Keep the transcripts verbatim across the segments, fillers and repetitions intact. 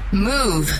Move.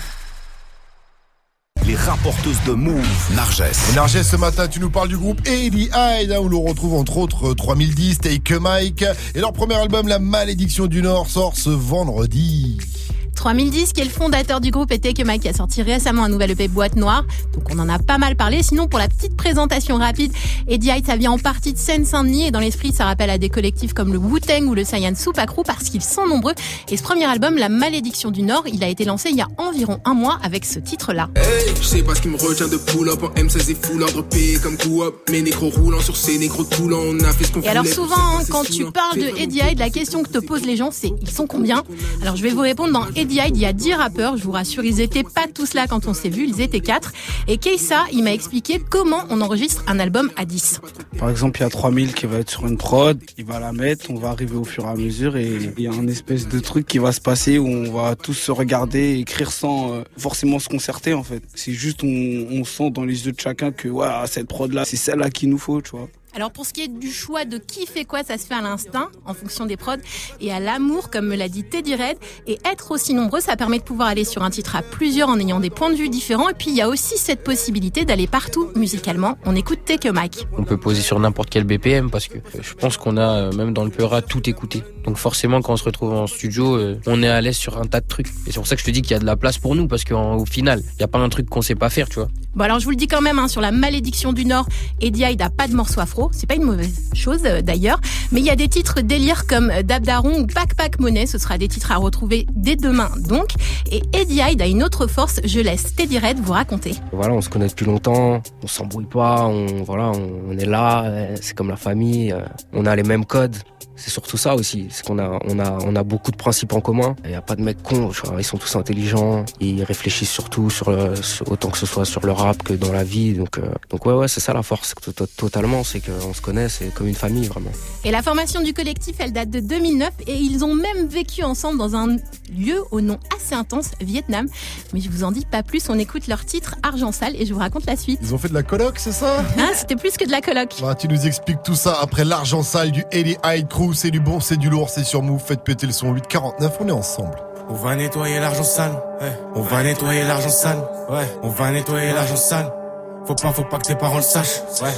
Les rapporteuses de Move, Narges. Narges, ce matin, tu nous parles du groupe Eddie Hyde, hein, où l'on retrouve entre autres trois mille dix, Take a Mike. Et leur premier album, La Malédiction du Nord, sort ce vendredi. trois mille dix, qui est le fondateur du groupe, et Take a Mike qui a sorti récemment un nouvel E P Boîte Noire. Donc on en a pas mal parlé. Sinon, pour la petite présentation rapide, Eddie Hyde, ça vient en partie de Seine-Saint-Denis, et dans l'esprit, ça rappelle à des collectifs comme le Wu-Tang ou le Saiyan Super Crew, parce qu'ils sont nombreux. Et ce premier album, La Malédiction du Nord, il a été lancé il y a environ un mois avec ce titre-là. Hey, je sais pas ce qui me retient de pull-up en M seize et full ordre P comme coup-up. Mes négros roulants sur ces négros toulants, on a fait ce qu'on voulait. Et alors souvent, hein, quand tu parles de Eddie Hyde, la question que te posent les gens, c'est ils sont combien? Alors je vais vous répondre, dans Eddie Hyde, il y a dix rappeurs, je vous rassure, ils étaient pas tous là quand on s'est vu, ils étaient quatre. Et Keissa, il m'a expliqué comment on enregistre un album à dix. Par exemple, il y a trois mille qui va être sur une prod, il va la mettre, on va arriver au fur et à mesure et il y a un espèce de truc qui va se passer où on va tous se regarder, écrire sans euh, forcément se concerter en fait. C'est juste, on, on sent dans les yeux de chacun que ouais, cette prod là, c'est celle-là qu'il nous faut, tu vois. Alors pour ce qui est du choix de qui fait quoi, ça se fait à l'instinct, en fonction des prods, et à l'amour, comme me l'a dit Teddy Red. Et être aussi nombreux, ça permet de pouvoir aller sur un titre à plusieurs en ayant des points de vue différents. Et puis il y a aussi cette possibilité d'aller partout musicalement. On écoute Take a Mike. On peut poser sur n'importe quel B P M parce que je pense qu'on a, même dans le Peura, tout écouté. Donc forcément, quand on se retrouve en studio, on est à l'aise sur un tas de trucs. Et c'est pour ça que je te dis qu'il y a de la place pour nous, parce qu'au final, il n'y a pas un truc qu'on sait pas faire, tu vois. Bon alors je vous le dis quand même, hein, sur La Malédiction du Nord, Eddie Hyde a pas de morceau afro, c'est pas une mauvaise chose euh, d'ailleurs, mais il y a des titres délire comme Dabdaron ou Pac Pac Monnaie, ce sera des titres à retrouver dès demain donc. Et Eddie Hyde a une autre force, je laisse Teddy Red vous raconter. Voilà, on se connaît depuis longtemps, on s'embrouille pas, on, voilà, on, on est là, c'est comme la famille, on a les mêmes codes. C'est surtout ça aussi, c'est qu'on a, on a, on a beaucoup de principes en commun. Il n'y a pas de mecs cons, tu vois, ils sont tous intelligents, ils réfléchissent surtout sur, le, sur autant que ce soit sur le rap que dans la vie. Donc, euh, donc ouais, ouais, c'est ça la force, totalement, c'est qu'on se connaît, c'est comme une famille vraiment. Et la formation du collectif, elle date de deux mille neuf et ils ont même vécu ensemble dans un lieu au nom assez intense, Vietnam. Mais je vous en dis pas plus, on écoute leur titre Argent Sale et je vous raconte la suite. Ils ont fait de la coloc, c'est ça? Hein, c'était plus que de la coloc. Bah, tu nous expliques tout ça après l'Argent Sale du Eddie Hyde Crew. C'est du bon, c'est du lourd, c'est sur Move. Faites péter le son. Huit quarante-neuf, on est ensemble. On va nettoyer l'argent sale, ouais. On va nettoyer l'argent sale, ouais. On va nettoyer l'argent sale. Faut pas, faut pas que tes parents le sachent, ouais.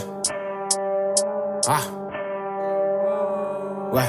Ah. Ouais.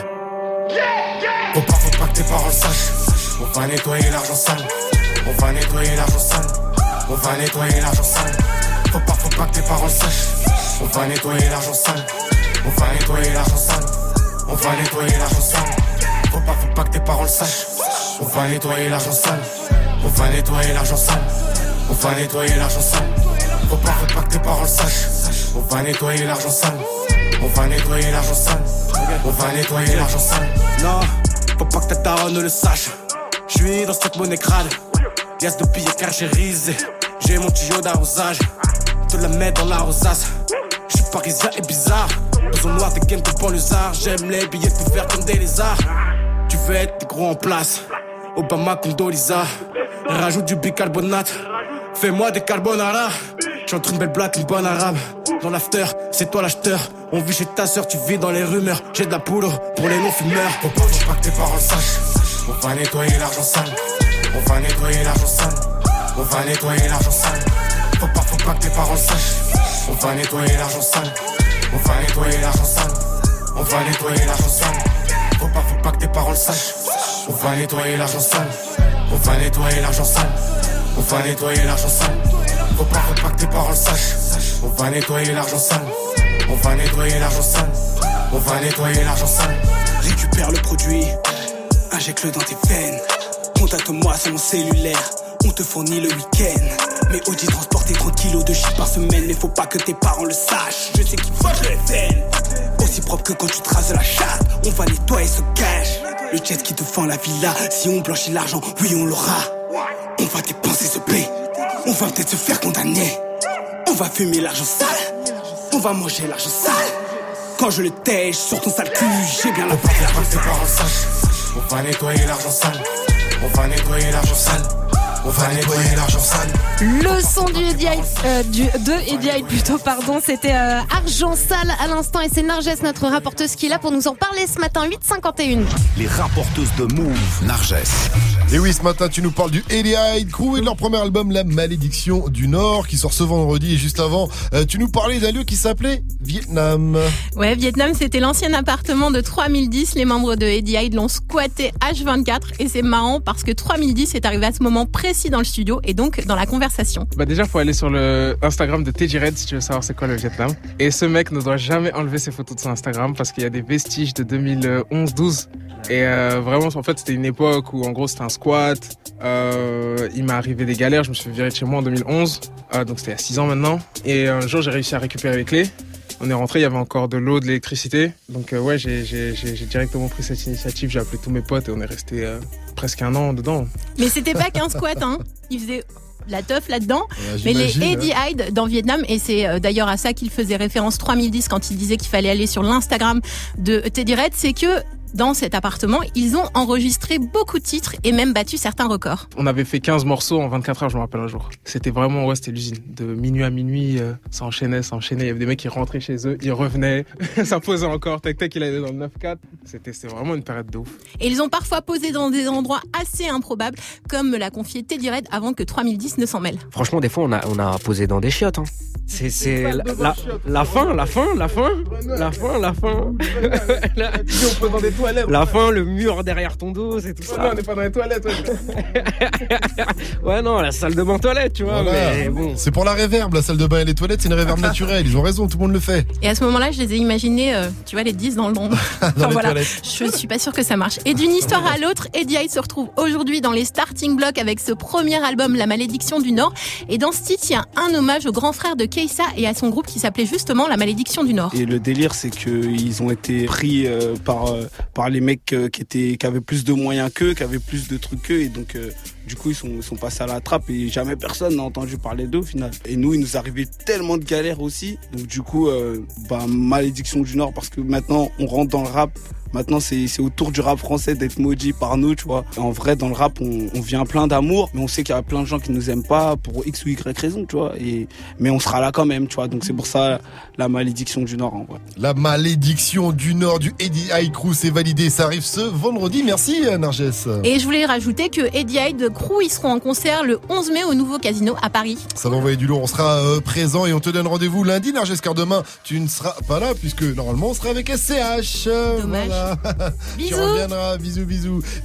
Faut pas, faut pas que tes parents le sachent. On va nettoyer l'argent sale. On va nettoyer l'argent sale. On va nettoyer l'argent sale. Faut pas, faut pas que tes parents le sachent. On va nettoyer l'argent sale. On va nettoyer l'argent sale. On va nettoyer l'argent sale. Faut pas, faut pas que tes parents le sachent. On va nettoyer l'argent sale. On va nettoyer l'argent sale. On va nettoyer l'argent sale. Faut pas, faut pas que tes parents le sachent. On va nettoyer l'argent sale. On va nettoyer l'argent sale. On va nettoyer l'argent sale. Non, faut pas que ta daronne ne le sache. J'suis dans cette monnaie crade. Liasse de billets carchérisés. J'ai mon tuyau d'arrosage. Te la mets dans la rosace. J'suis parisien et bizarre. Dans un noir des games de banlieusards. J'aime les billets tout verts comme des lézards. Tu veux être des gros en place. Obama Condoleezza. Rajoute du bicarbonate. Fais-moi des carbonara. J'suis entre une belle blague, une bonne arabe. Dans l'after, c'est toi l'acheteur. On vit chez ta sœur, tu vis dans les rumeurs. J'ai de la poudre pour les non-fumeurs. Faut pas, faut pas que tes parents le sachent. On va nettoyer l'argent sale. On va nettoyer l'argent sale. On va nettoyer l'argent sale. Faut pas, faut pas que tes parents le sachent. On va nettoyer l'argent sale. On va nettoyer l'argent sale. On va nettoyer l'argent sale. Faut pas, faut pas que tes parents le sachent. On va nettoyer l'argent sale. On va nettoyer l'argent sale. On va nettoyer l'argent sale. Faut pas, faut pas que tes parents le sachent. On va nettoyer l'argent sale. On va nettoyer l'argent sale. On va nettoyer l'argent sale. Récupère le produit, injecte-le dans tes veines. Contacte-moi sur mon cellulaire, on te fournit le week-end. Mais Audi transporter trente kilos de shit par semaine. Mais faut pas que tes parents le sachent. Je sais qu'ils votent le F N. Aussi propre que quand tu traces de la chatte. On va nettoyer ce cash. Le jet qui te fend la villa. Si on blanchit l'argent, oui on l'aura. On va dépenser ce blé. On va peut-être se faire condamner. On va fumer l'argent sale. On va manger l'argent sale. Quand je le tèche sur ton sale cul, j'ai bien la paix. On va tes parents sachent. On va nettoyer l'argent sale. On va nettoyer l'argent sale. On va nettoyer l'argent sale. Le son du Eddie Hyde, euh, du, de Eddie Hyde plutôt, pardon, c'était euh, Argent Sale à l'instant et c'est Narges, notre rapporteuse, qui est là pour nous en parler ce matin, huit cinquante et un. Les rapporteuses de Move, Narges. Et oui, ce matin, tu nous parles du Eddie Hyde Crew et de leur premier album, La Malédiction du Nord, qui sort ce vendredi. Et juste avant, euh, tu nous parlais d'un lieu qui s'appelait Vietnam. Ouais, Vietnam, c'était l'ancien appartement de trois mille dix. Les membres de Eddie Hyde l'ont squatté H vingt-quatre et c'est marrant parce que trois mille dix est arrivé à ce moment précis dans le studio et donc dans la conversation. Bah déjà, faut aller sur le Instagram de Teddy Red si tu veux savoir c'est quoi le Vietnam. Et ce mec ne doit jamais enlever ses photos de son Instagram parce qu'il y a des vestiges de deux mille onze douze. Et euh, vraiment, en fait, c'était une époque où en gros c'était un squat. Euh, il m'est arrivé des galères, je me suis fait virer de chez moi en deux mille onze. Euh, donc c'était il y a six ans maintenant. Et un jour, j'ai réussi à récupérer les clés. On est rentré, il y avait encore de l'eau, de l'électricité. Donc euh, ouais, j'ai, j'ai, j'ai, j'ai directement pris cette initiative. J'ai appelé tous mes potes et on est resté euh, presque un an dedans. Mais c'était pas qu'un squat, hein. Il faisait la teuf là-dedans. Ouais, mais les Eddie hein. Hyde dans Vietnam, et c'est euh, d'ailleurs à ça qu'il faisait référence trois mille dix quand il disait qu'il fallait aller sur l'Instagram de Teddy Red, c'est que dans cet appartement, ils ont enregistré beaucoup de titres et même battu certains records. On avait fait quinze morceaux en vingt-quatre heures, je me rappelle un jour. C'était vraiment, ouais, c'était l'usine. De minuit à minuit, euh, ça enchaînait, ça enchaînait. Il y avait des mecs qui rentraient chez eux, ils revenaient, ça posait encore, tac tac, il allait dans le neuf quatre. C'était, c'était vraiment une période de ouf. Et ils ont parfois posé dans des endroits assez improbables, comme me l'a confié Teddy Red avant que trois mille dix ne s'en mêle. Franchement, des fois, on a, on a posé dans des chiottes. Hein. C'est, c'est la, la, la fin, la fin, la fin, la fin, la fin. la, on pose dans des toilettes. La fin, le mur derrière ton dos, c'est tout ça. Non, on n'est pas dans les toilettes. Ouais, ouais non, la salle de bain toilette, tu vois. Voilà. Mais bon. C'est pour la réverb, la salle de bain et les toilettes, c'est une réverb naturelle. Ils ont raison, tout le monde le fait. Et à ce moment-là, je les ai imaginés, euh, tu vois, les dix dans le monde. dans enfin, les voilà. toilettes. Je suis pas sûre que ça marche. Et d'une histoire à l'autre, Eddie Hyde se retrouve aujourd'hui dans les starting blocks avec ce premier album, La Malédiction du Nord. Et dans ce titre, il y a un hommage au grand frère de Keïssa et à son groupe qui s'appelait justement La Malédiction du Nord. Et le délire, c'est qu'ils ont été pris euh, par, euh, par les mecs euh, qui étaient qui avaient plus de moyens qu'eux, qui avaient plus de trucs qu'eux, et donc euh, du coup ils sont, ils sont passés à la trappe et jamais personne n'a entendu parler d'eux au final. Et nous, il nous arrivait tellement de galères aussi, donc du coup, euh, bah, Malédiction du Nord, parce que maintenant on rentre dans le rap. Maintenant, c'est, c'est au tour du rap français d'être maudit par nous, tu vois. Et en vrai, dans le rap, on, on vient plein d'amour, mais on sait qu'il y a plein de gens qui nous aiment pas pour X ou Y raison, tu vois. Et, mais on sera là quand même, tu vois. Donc c'est pour ça la Malédiction du Nord, en vrai. La Malédiction du Nord du Eddie Hyde Crew, c'est validé. Ça arrive ce vendredi. Merci, Narges. Et je voulais rajouter que Eddie Hyde Crew, ils seront en concert le onze mai au nouveau Casino à Paris. Ça va envoyer du lourd. On sera euh, présent et on te donne rendez-vous lundi, Narges, car demain, tu ne seras pas là puisque normalement, on sera avec S C H. Dommage. Voilà. Bisous. Tu reviendras. Bisous, bisous.